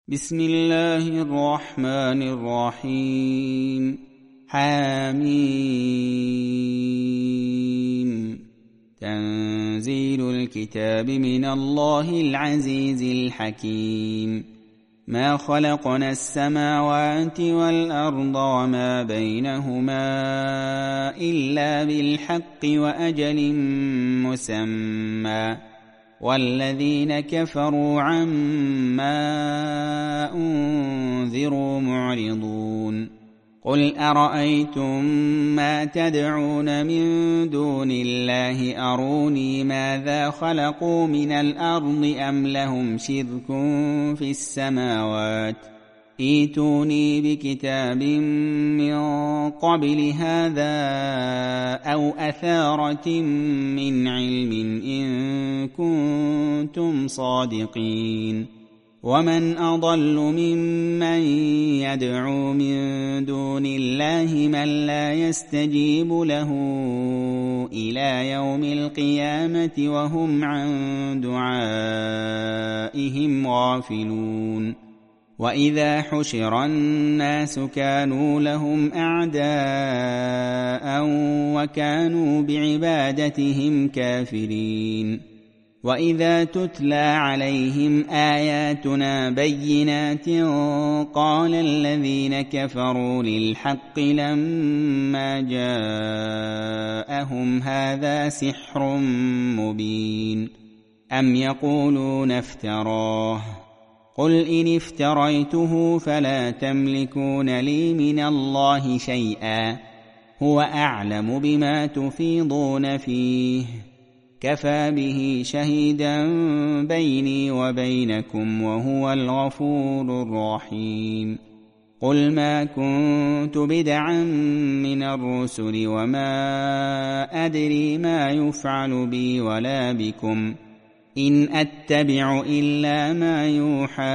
بسم الله الرحمن الرحيم. حميم. تنزيل الكتاب من الله العزيز الحكيم. ما خلقنا السماوات والأرض وما بينهما إلا بالحق وأجل مسمى، والذين كفروا عما أنذروا معرضون. قل أرأيتم ما تدعون من دون الله أروني ماذا خلقوا من الأرض أم لهم شرك في السماوات، ائتوني بكتاب من قبل هذا أو أثارة من علم إن كنتم صادقين. ومن أضل ممن يدعو من دون الله من لا يستجيب له إلى يوم القيامة وهم عن دعائهم غافلون. وإذا حشر الناس كانوا لهم أعداء وكانوا بعبادتهم كافرين. وإذا تتلى عليهم آياتنا بينات قال الذين كفروا للحق لما جاءهم هذا سحر مبين. أم يقولون افتراه، قل إن افتريته فلا تملكون لي من الله شيئا، هو أعلم بما تفيضون فيه، كفى به شهيدا بيني وبينكم وهو الغفور الرحيم. قل ما كنت بدعا من الرسل وما أدري ما يفعل بي ولا بكم، إن أتبع إلا ما يوحى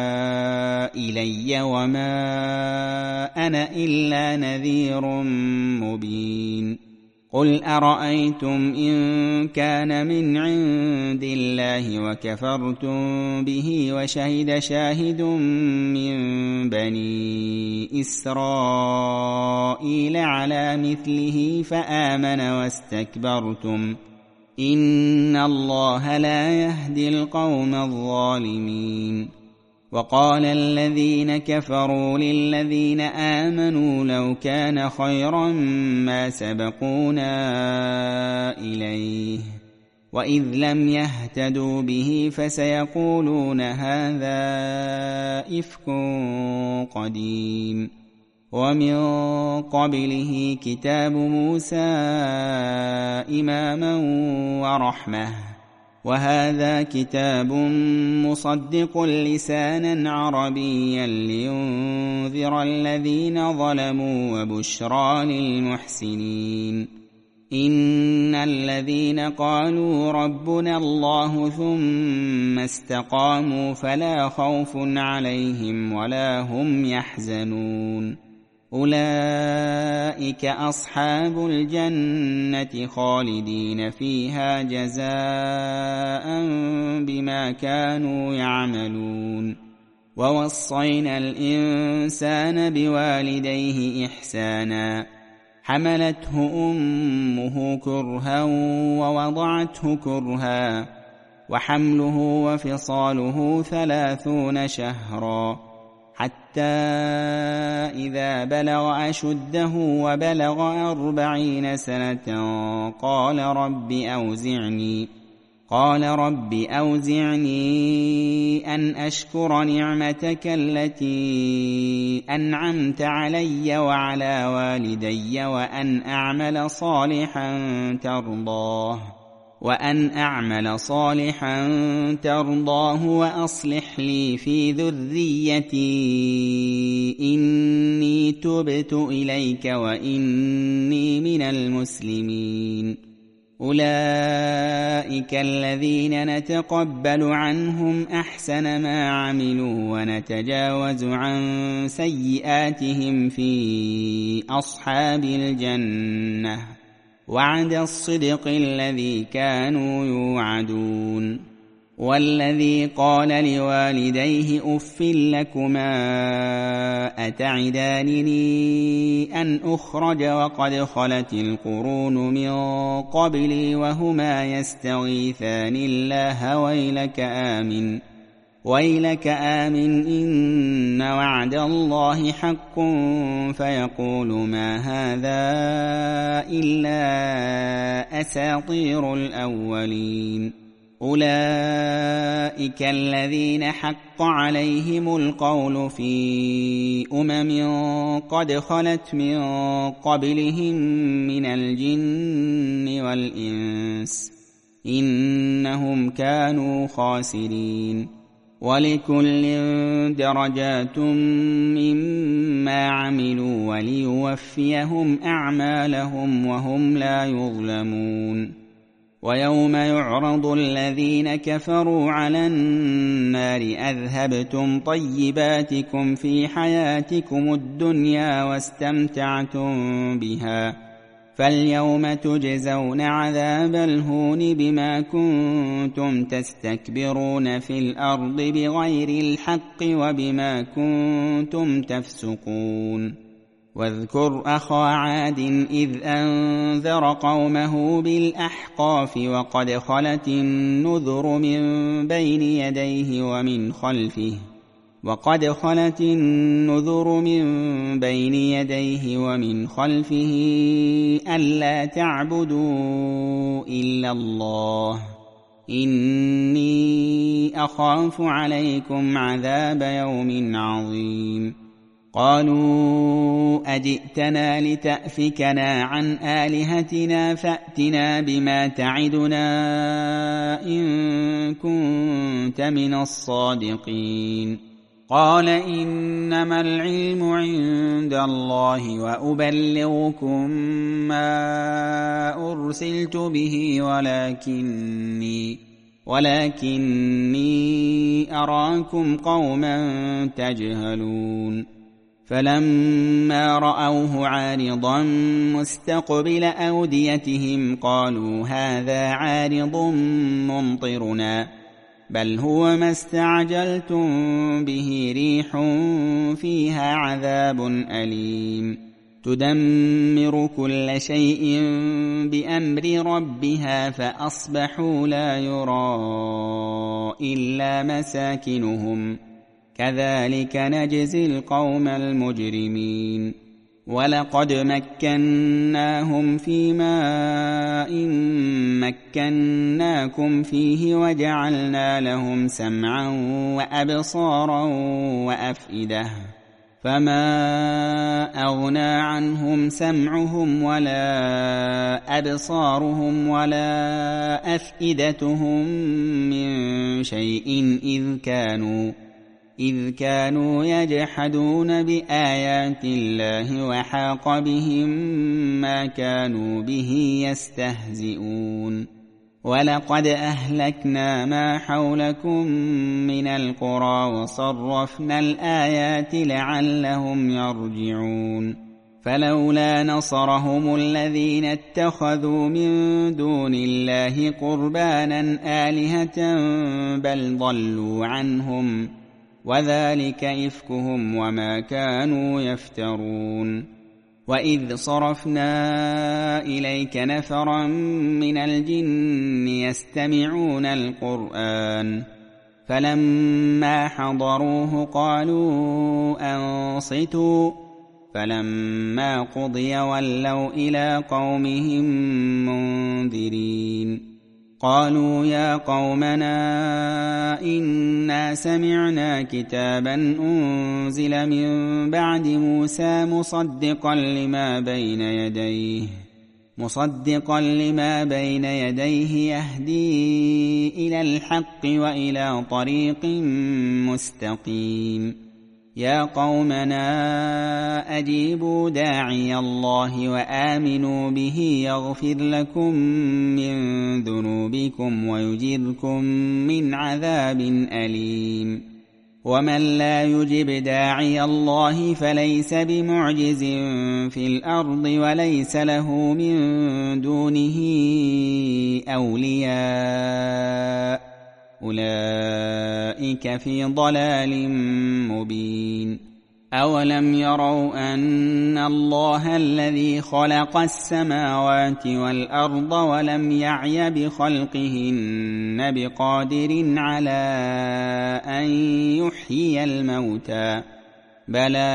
إلي وما أنا إلا نذير مبين. قل أرأيتم إن كان من عند الله وكفرتم به وشهد شاهد من بني إسرائيل على مثله فآمن واستكبرتم، إن الله لا يهدي القوم الظالمين. وقال الذين كفروا للذين آمنوا لو كان خيرا ما سبقونا إليه، وإذ لم يهتدوا به فسيقولون هذا إفك قديم. ومن قبله كتاب موسى إماما ورحمة، وهذا كتاب مصدق لسانا عربيا لينذر الذين ظلموا وبشرى للمحسنين. إن الذين قالوا ربنا الله ثم استقاموا فلا خوف عليهم ولا هم يحزنون، أولئك أصحاب الجنة خالدين فيها جزاء بما كانوا يعملون. ووصينا الإنسان بوالديه إحسانا، حملته أمه كرها ووضعته كرها، وحمله وفصاله 30 شهرا، حتى إذا بلغ أشده وبلغ 40 سنة قال رب أوزعني أن أشكر نعمتك التي أنعمت علي وعلى والدي وأن أعمل صالحا ترضاه وأصلح لي في ذريتي إني تبت إليك وإني من المسلمين. أولئك الذين نتقبل عنهم أحسن ما عملوا ونتجاوز عن سيئاتهم في أصحاب الجنة، وعد الصدق الذي كانوا يوعدون. والذي قال لوالديه أف لكما أتعدانني أن أخرج وقد خلت القرون من قبلي وهما يستغيثان الله ويلك آمن إن وعد الله حق فيقول ما هذا إلا أساطير الأولين أولئك الذين حق عليهم القول في قد خلت من قبلهم من الجن والإنس إنهم كانوا خاسرين ولكل درجات مما عملوا وليوفيهم أعمالهم وهم لا يظلمون ويوم يعرض الذين كفروا على النار أذهبتم طيباتكم في حياتكم الدنيا واستمتعتم بها فاليوم تجزون عذاب الهون بما كنتم تستكبرون في الأرض بغير الحق وبما كنتم تفسقون واذكر أخا عاد إذ أنذر قومه بالأحقاف وقد خلت النذر من بين يديه ومن خلفه ألا تعبدوا إلا الله إني أخاف عليكم عذاب يوم عظيم قالوا أجئتنا لتأفكنا عن آلهتنا فأتنا بما تعدنا إن كنت من الصادقين قال إنما العلم عند الله وأبلغكم ما أرسلت به ولكني أراكم قوما تجهلون فلما رأوه عارضا مستقبل أوديتهم قالوا هذا عارض ممطرنا بل هو ما استعجلتم به ريح فيها عذاب أليم تدمر كل شيء بأمر ربها فأصبحوا لا يرى إلا مساكنهم كذلك نجزي القوم المجرمين ولقد مكناهم في ماء مكناكم فيه وجعلنا لهم سمعا وأبصارا وأفئدة فما أغنى عنهم سمعهم ولا أبصارهم ولا أفئدتهم من شيء إذ كانوا يجحدون بآيات الله وحاق بهم ما كانوا به يستهزئون ولقد أهلكنا ما حولكم من القرى وصرفنا الآيات لعلهم يرجعون فلولا نصرهم الذين اتخذوا من دون الله قربانا آلهة بل ضلوا عنهم وذلك إفكهم وما كانوا يفترون وإذ صرفنا إليك نفرا من الجن يستمعون القرآن فلما حضروه قالوا أنصتوا فلما قضي ولوا إلى قومهم منذرين قالوا يا قومنا إنا سمعنا كتابا أنزل من بعد موسى مصدقا لما بين يديه يهدي إلى الحق وإلى طريق مستقيم يا قومنا أجيبوا داعي الله وآمنوا به يغفر لكم من ذنوبكم ويجركم من عذاب أليم ومن لا يجب داعي الله فليس بمعجز في الأرض وليس له من دونه أولياء أولئك في ضلال مبين أولم يروا أن الله الذي خلق السماوات والأرض ولم يعي بخلقهن بقادر على أن يحيي الموتى بلى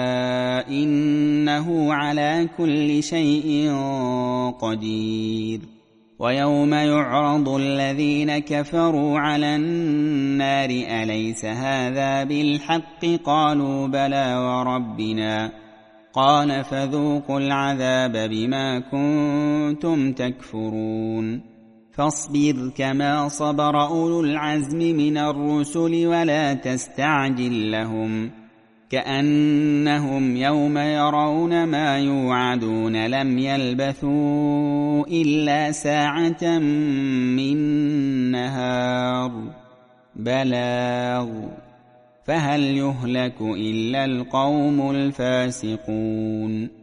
إنه على كل شيء قدير ويوم يعرض الذين كفروا على النار أليس هذا بالحق قالوا بلى وربنا قال فذوقوا العذاب بما كنتم تكفرون فاصبر كما صبر أولو العزم من الرسل ولا تستعجل لهم كأنهم يوم يرون ما يوعدون لم يلبثوا إلا ساعة من نهار بلاغ فهل يهلك إلا القوم الفاسقون